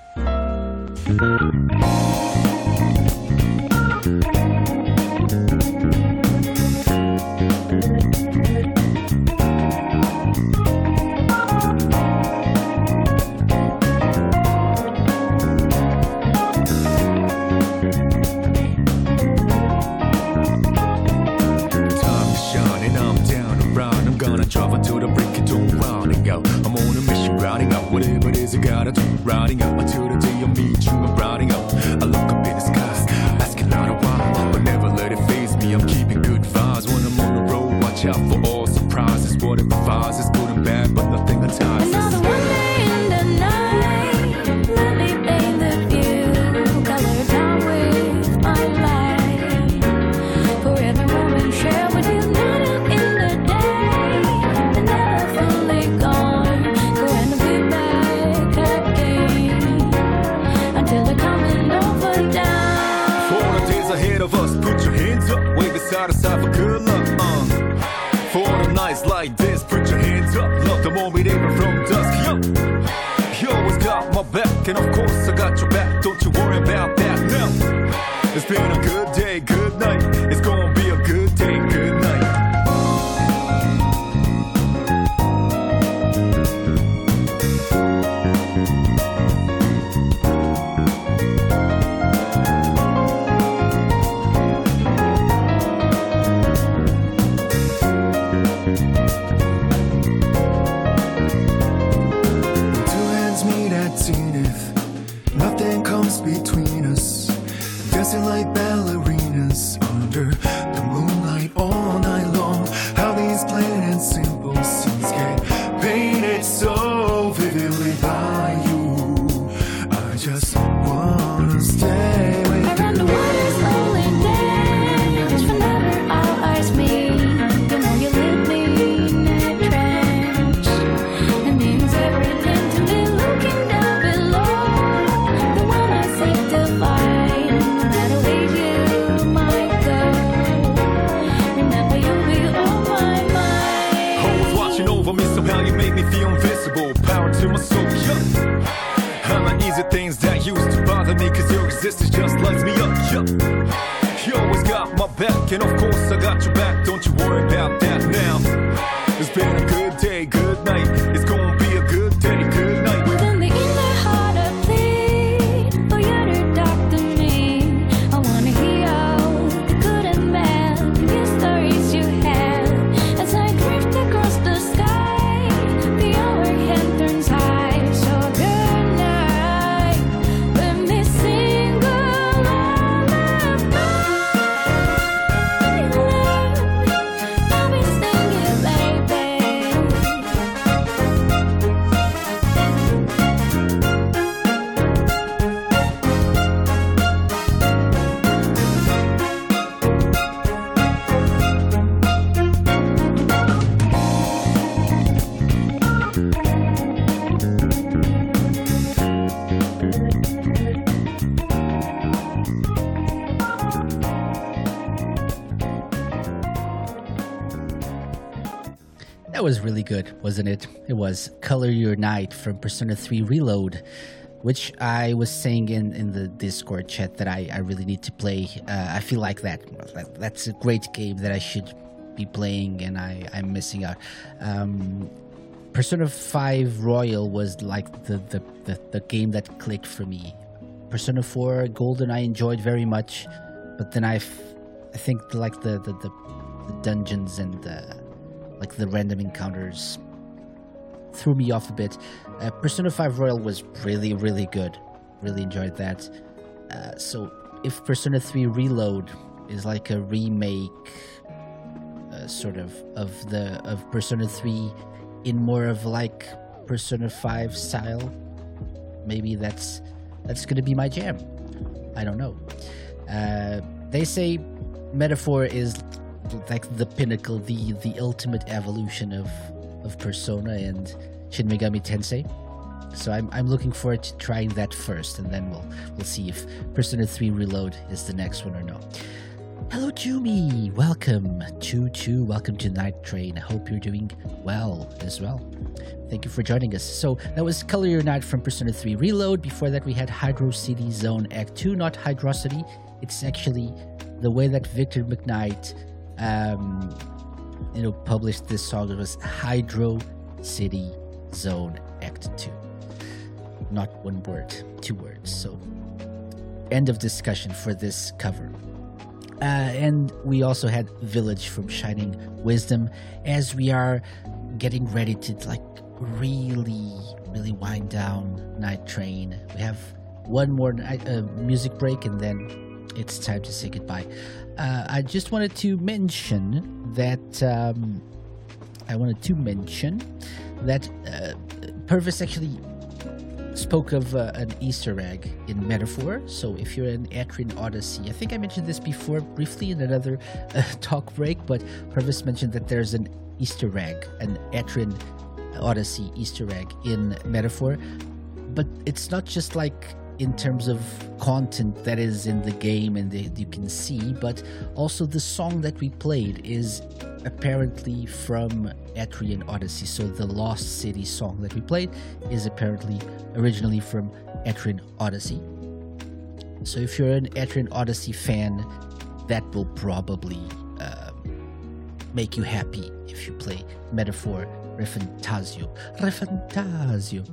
Speaker 4: Riding up until the day I meet you, I'm riding up. I look up in the skies, asking out a while, but never let it faze me. I'm keeping good vibes when I'm on the road. Watch out for all surprises. Whatever vibes is good and bad, but nothing entices.
Speaker 5: Another one day in the night, let me paint the view, color down with my light. For every moment share with you, not in the day, and never fully gone. Go and be back again until they're coming over down.
Speaker 4: For the days ahead of us, put your hands up, wave it side to side for good luck. Uh. For the nights like this, put your hands up. Love the moment even from dusk. Yo, you always got my back, and of course I got your back. Don't you worry about that now. It's been a good day, good night. It's gonna be a good day, good night. Nothing comes between us, dancing like ballerinas under the moonlight all night long. How these plain and simple scenes get painted so vividly by you. I just wanna stay. These are things that used to bother me, cause your existence just lights me up. Yup. You always got my back, and of course I got your back. Don't you worry about that now. It's been a good day, good night. It's gonna be a good day, good night.
Speaker 5: Within the inner heart of plead for you to talk to me. I wanna hear all the good and bad, your stories you had. As I drift across the sky, the overhead turns high. So good night, let me sing a lullaby. I'll be singing, baby.
Speaker 2: That was really good, wasn't it? It was Color Your Night from Persona three Reload, which I was saying in, in the Discord chat that I, I really need to play. Uh, I feel like that. that. That's a great game that I should be playing, and I, I'm missing out. Um, Persona five Royal was like the, the, the, the game that clicked for me. Persona four Golden I enjoyed very much, but then I, f- I think like the, the, the, the dungeons and the like the random encounters threw me off a bit. Uh, Persona five Royal was really, really good. Really enjoyed that. Uh, so if Persona three Reload is like a remake, uh, sort of, of the of Persona three in more of like Persona five style, maybe that's that's gonna be my jam. I don't know. Uh, they say Metaphor is like the pinnacle, the the ultimate evolution of of Persona and Shin Megami Tensei. So I'm I'm looking forward to trying that first, and then we'll we'll see if Persona three Reload is the next one or no. Hello, Jumi. Welcome, Choo Choo. Welcome to Night Train. I hope you're doing well as well. Thank you for joining us. So that was Color Your Night from Persona three Reload. Before that, we had Hydro City Zone Act two, not Hydrocity. It's actually the way that Victor McKnight um you know published this song. It was Hydro City Zone Act two, not one word, two words. So end of discussion for this cover. Uh, and we also had Village from Shining Wisdom, as we are getting ready to like really really wind down Night Train. We have one more night, uh, music break, and then it's time to say goodbye. Uh, I just wanted to mention that um, I wanted to mention that uh, Purvis actually spoke of uh, an Easter egg in Metaphor. So if you're in Etrian Odyssey, I think I mentioned this before briefly in another uh, talk break, but Purvis mentioned that there's an Easter egg, an Etrian Odyssey Easter egg in Metaphor. But it's not just like in terms of content that is in the game and that you can see, but also the song that we played is apparently from Etrian Odyssey. So the Lost City song that we played is apparently originally from Etrian Odyssey. So if you're an Etrian Odyssey fan, that will probably uh, make you happy if you play Metaphor Refantasio. Refantasio.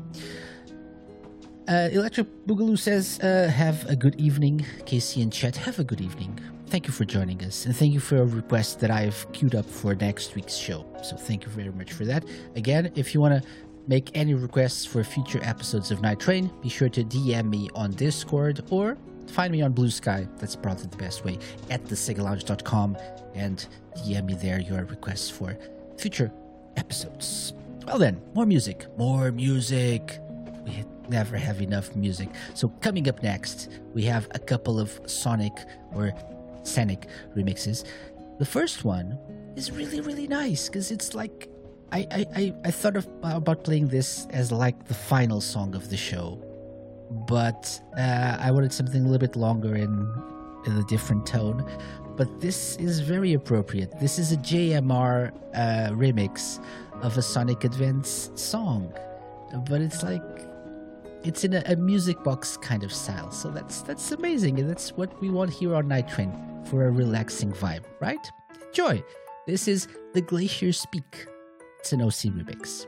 Speaker 2: Uh, Electric Boogaloo says, uh, have a good evening. Casey and Chet, have a good evening. Thank you for joining us, and thank you for a request that I've queued up for next week's show. So thank you very much for that. Again, if you want to make any requests for future episodes of Night Train, be sure to D M me on Discord or find me on Blue Sky. That's probably the best way, at the sega lounge dot com, and D M me there your requests for future episodes. Well then, more music. More music. We never have enough music. So coming up next, we have a couple of Sonic or Sonic remixes. The first one is really, really nice because it's like I, I, I, I thought of, about playing this as like the final song of the show, but uh, I wanted something a little bit longer and in a different tone. But this is very appropriate. This is a J M R uh, remix of a Sonic Advance song, but it's like it's in a, a music box kind of style. So that's that's amazing, and that's what we want here on Night Train for a relaxing vibe, right? Enjoy. This is The Glaciers Speak. It's an O C remix.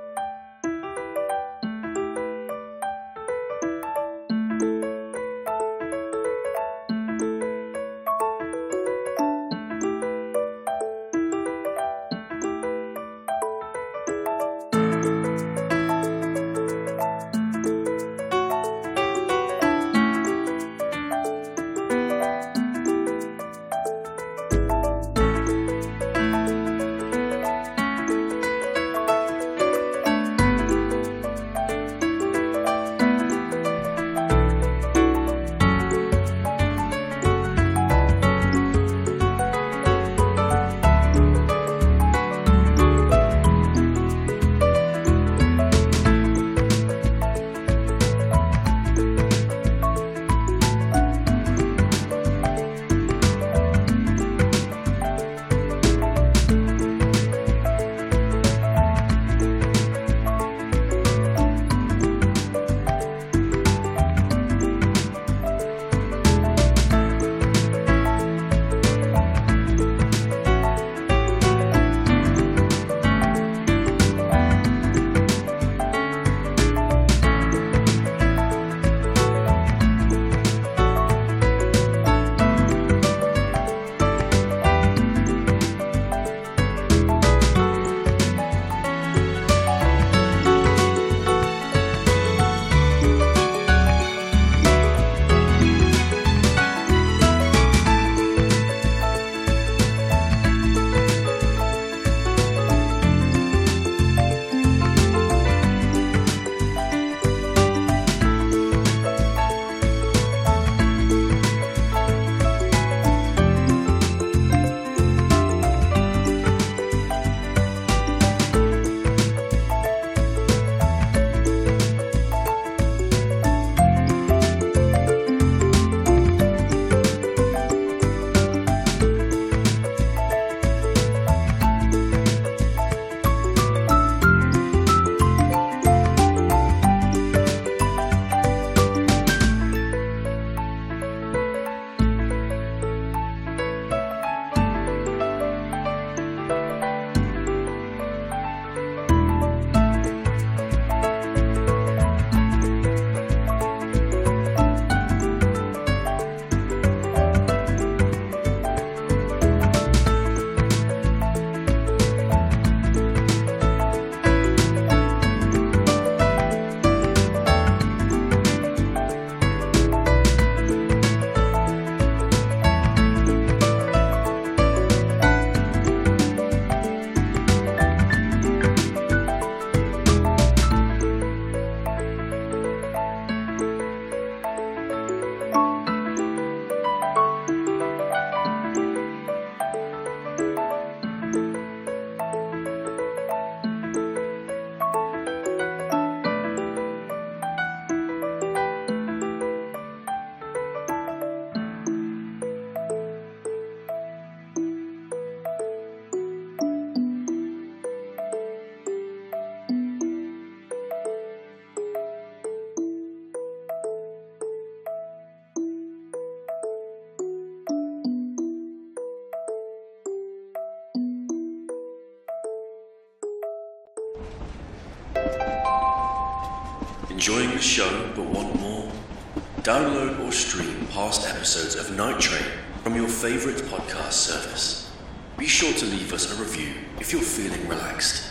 Speaker 1: Enjoying the show but want more? Download or stream past episodes of Night Train from your favorite podcast service. Be sure to leave us a review if you're feeling relaxed.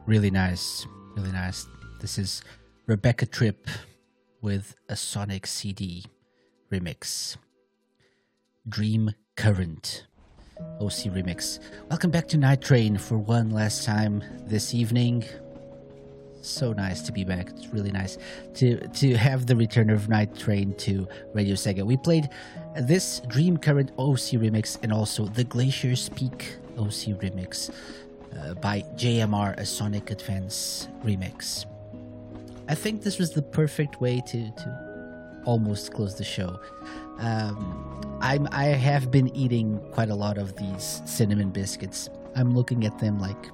Speaker 2: Really nice. Really nice. This is Rebecca Tripp with a Sonic C D remix. Dream Current. O C remix. Welcome back to Night Train for one last time this evening. So nice to be back. It's really nice to to have the return of Night Train to Radio Sega. We played this Dream Current O C remix and also the Glacier's Peak O C remix uh, by J M R, a Sonic Advance remix. I think this was the perfect way to, to almost close the show. Um, I'm, I have been eating quite a lot of these cinnamon biscuits. I'm looking at them like,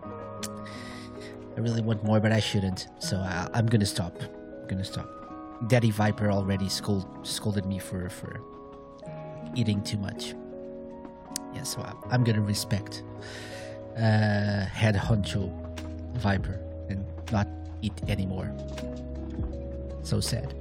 Speaker 2: I really want more, but I shouldn't. So I, I'm gonna stop. I'm gonna stop. Daddy Viper already scold, scolded me for, for eating too much. Yeah, so I, I'm gonna respect uh, head honcho Viper and not eat anymore. So sad.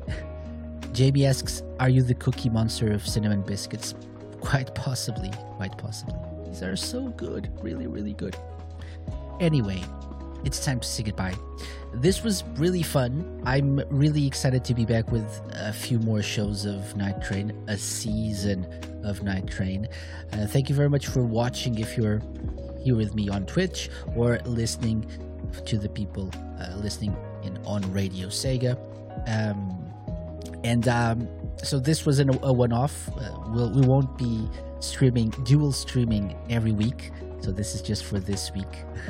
Speaker 2: J B asks, are you the cookie monster of cinnamon biscuits? Quite possibly, quite possibly. These are so good, really, really good. Anyway, it's time to say goodbye. This was really fun. I'm really excited to be back with a few more shows of Night Train, a season of Night Train. Uh, thank you very much for watching if you're here with me on Twitch or listening to the people uh, listening in on Radio Sega. Um, And um, so this was an, a one-off. Uh, we'll, we won't be streaming, dual streaming every week. So this is just for this week,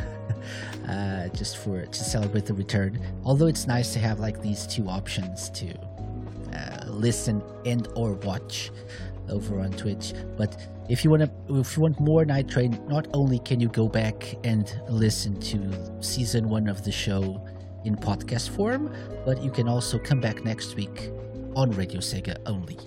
Speaker 2: uh, just for to celebrate the return. Although it's nice to have like these two options to uh, listen and or watch over on Twitch. But if you want to, if you want more Night Train, not only can you go back and listen to season one of the show in podcast form, but you can also come back next week on Radio Sega only.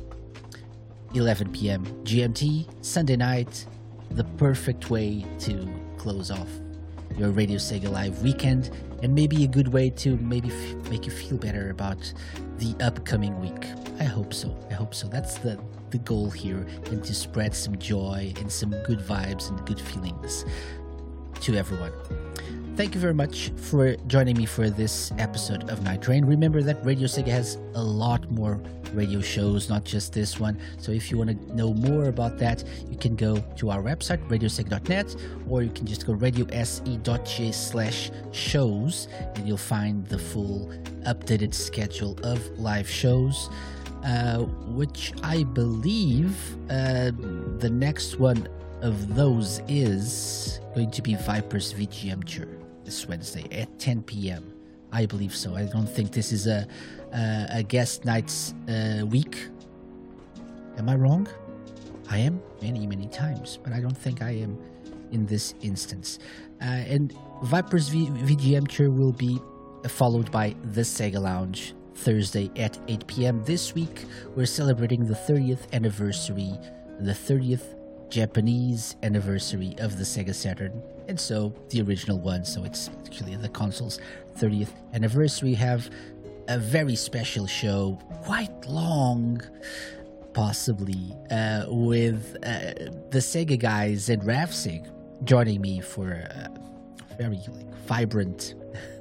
Speaker 2: eleven p.m. G M T, Sunday night, the perfect way to close off your Radio Sega Live weekend, and maybe a good way to maybe f- make you feel better about the upcoming week. I hope so. I hope so. That's the, the goal here, and to spread some joy and some good vibes and good feelings to everyone. Thank you very much for joining me for this episode of Night Train. Remember that Radio Sega has a lot more radio shows, not just this one. So if you want to know more about that, you can go to our website, radio sega dot net, or you can just go radio s e dot j slash shows, and you'll find the full updated schedule of live shows, uh, which I believe uh, the next one of those is going to be Viper's V G M Tour. This Wednesday at ten p.m. I believe so. I don't think this is a a, a guest nights uh, week. Am I wrong? I am many many times, but I don't think I am in this instance. Uh, and Viper's v- VGM tour will be followed by the Sega Lounge Thursday at eight p.m. This week we're celebrating the thirtieth anniversary, the thirtieth Japanese anniversary of the Sega Saturn, and so the original one, so it's actually the console's thirtieth anniversary. Have a very special show, quite long possibly, uh, with uh, the Sega guys and Ravsig joining me for a very like, vibrant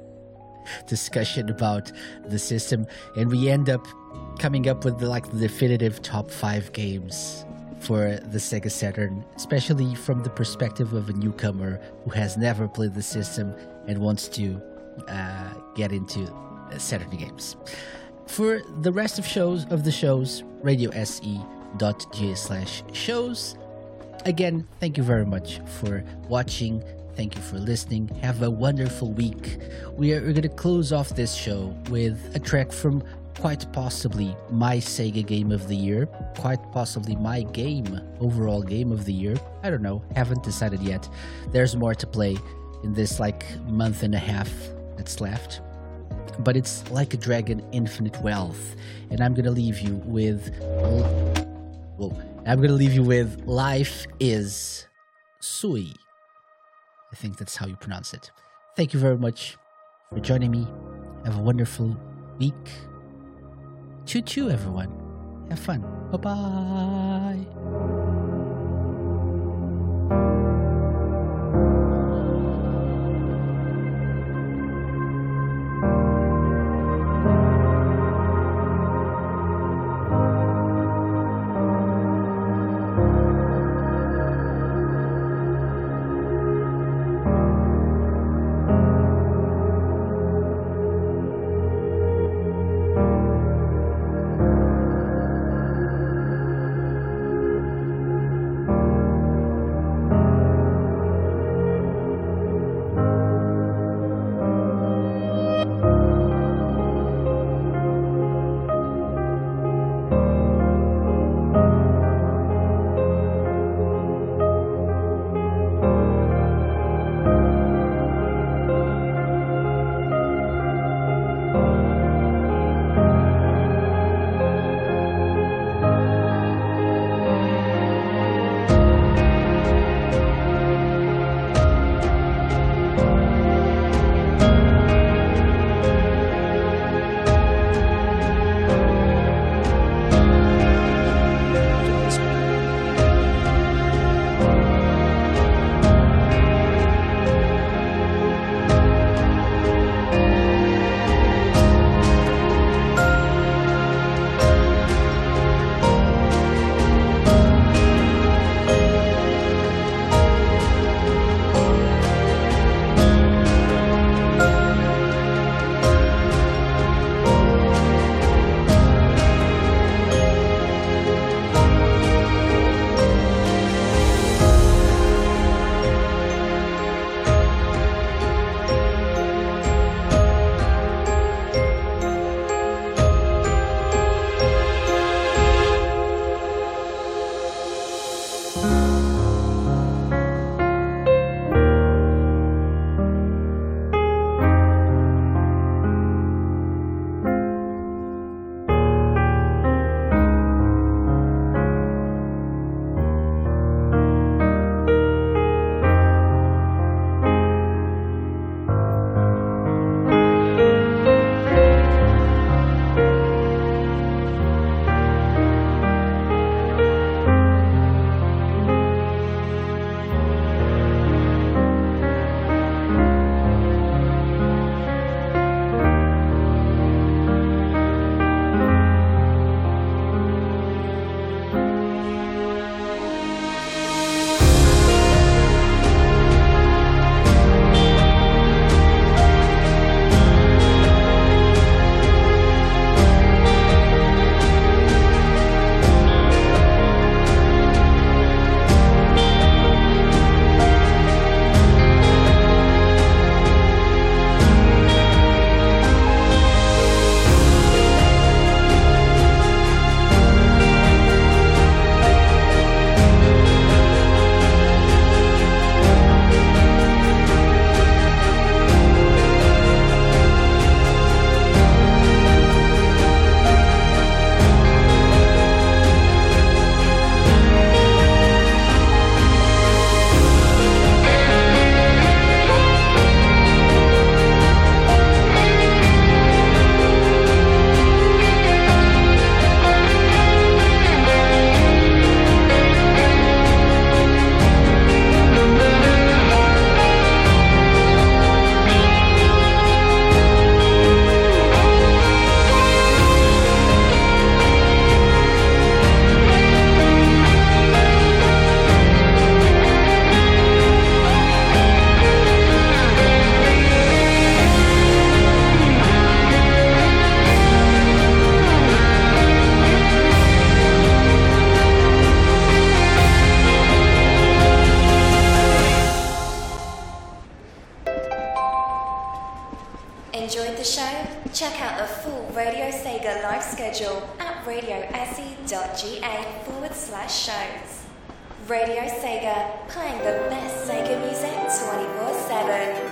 Speaker 2: discussion about the system, and we end up coming up with the, like the definitive top five games for the Sega Saturn, especially from the perspective of a newcomer who has never played the system and wants to uh, get into Saturn games. For the rest of shows of the shows, radio s e dot j slash shows. Again, thank you very much for watching. Thank you for listening. Have a wonderful week. We are, we're going to close off this show with a track from quite possibly my Sega game of the year, quite possibly my game, overall game of the year. I don't know, haven't decided yet. There's more to play in this like month and a half that's left. But it's Like a Dragon Infinite Wealth. And I'm gonna leave you with Whoa. I'm gonna leave you with Life is Sui. I think that's how you pronounce it. Thank you very much for joining me. Have a wonderful week. Choo choo, everyone. Have fun. Bye bye.
Speaker 6: Sega live schedule at radiose.ga forward slash shows. Radio Sega, playing the best Sega music twenty-four seven.